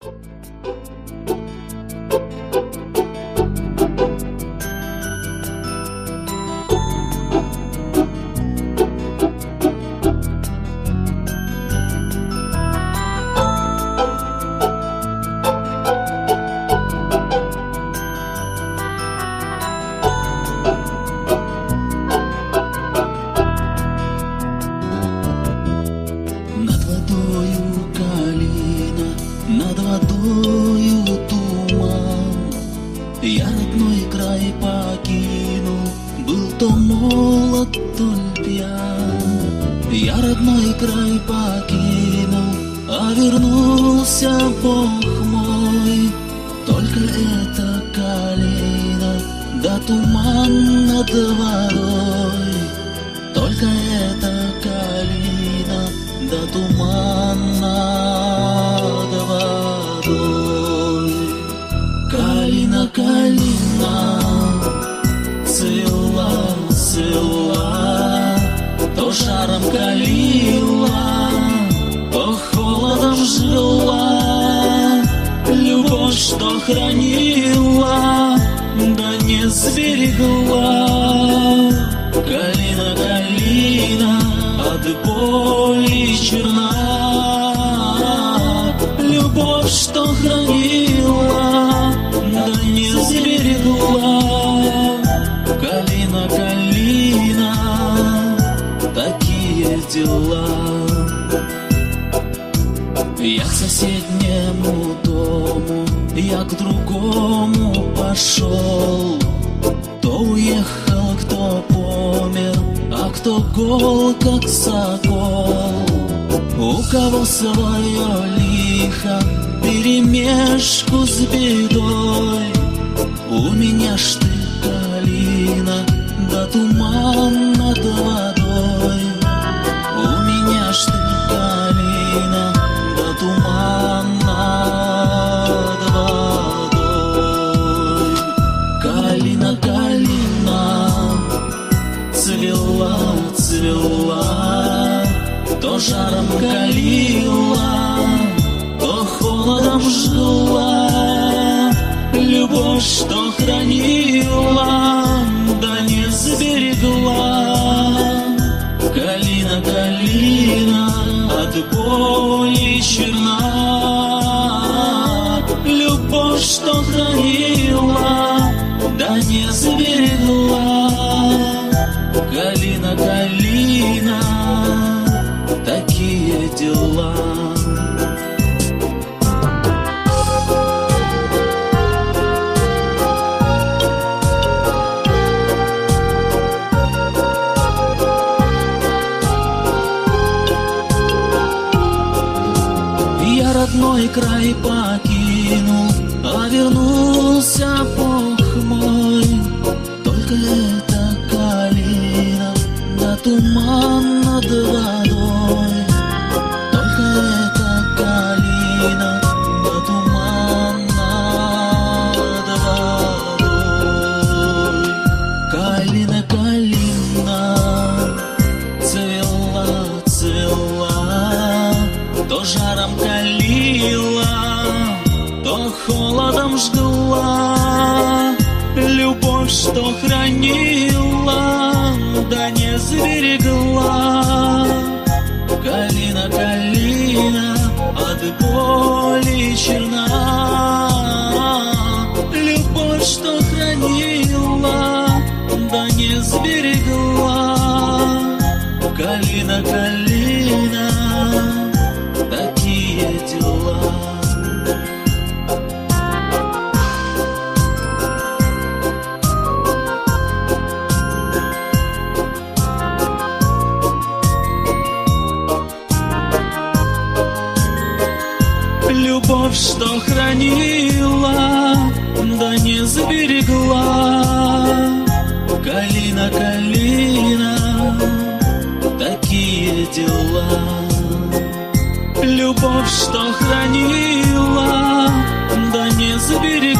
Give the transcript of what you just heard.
Над водою калина, над водою туман. Я родной край покинул, был то молод, то пьян. Я родной край покинул, а вернулся Бог мой. Только эта калина, да туман над водой. Только эта калина, да туман над водой. Калина, калина, цвела, цвела, то жаром калила, то холодом жгла. Любовь, что хранила, да не сберегла. Калина, калина, от боли черна. Любовь, что хранила, да не сберегла. Калина, калина, такие дела. Я к соседнему дому, я к другому пошел. Кто уехал, кто помер, а кто гол, как сокол. У кого свое лихо, перемешку с бедой. У меня ж ты, калина, да туман над водой. У меня ж ты, калина, да туман над водой. Калина, калина, цвела, цвела, то жаром калила, то холодом жгла. Любовь, что хранила, да не сберегла. Калина, калина, от боли черна. Любовь, что хранила, да не сберегла. Калина, калина, такие дела. Я родной край покинул, а вернулся Бог мой. Только эта калина, да туман над водой. Только эта калина, да туман над водой. Калина, калина, цвела, цвела, то жаром калила, то холодом жгла. Любовь, что хранила, да не сберегла. Калина, калина, от боли черна. Любовь, что хранила, да не сберегла. Калина, калина, такие дела. Любовь, что хранила, да не сберегла. Калина, калина, такие дела. Любовь, что хранила, да не сберегла.